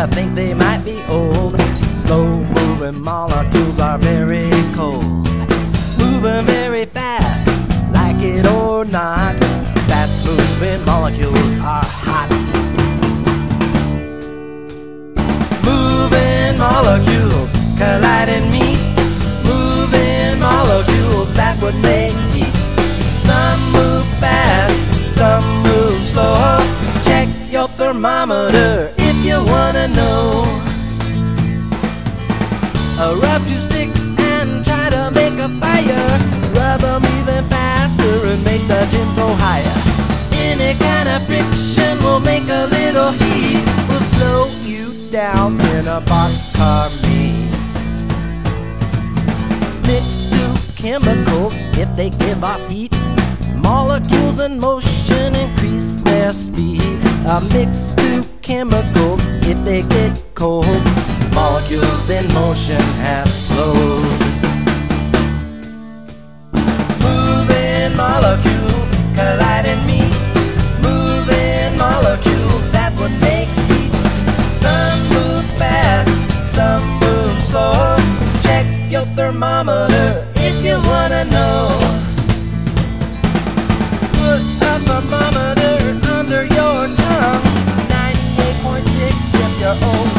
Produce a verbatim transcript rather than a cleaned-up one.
you think they might be old. Slow-moving molecules are very cold, moving very fast, like it or not. Fast-moving molecules are hot. Moving molecules collide and meet. Moving molecules that would make heat. Some move fast, some move slow. Check your thermometer if you wanna know. Uh, rub two sticks and try to make a fire. Rub them even faster and make the temps go higher. Any kind of friction will make a little heat. Will slow you down in a boxcar meet. Mix two chemicals if they give off heat. Molecules in motion increase their speed. Uh, mix two chemicals if they get cold. Molecules in motion have slowed. Moving molecules collide and meet. Moving molecules that would make heat. Some move fast, some move slow. Check your thermometer if you wanna know. Put a thermometer under your tongue. ninety-eight point six if you're old.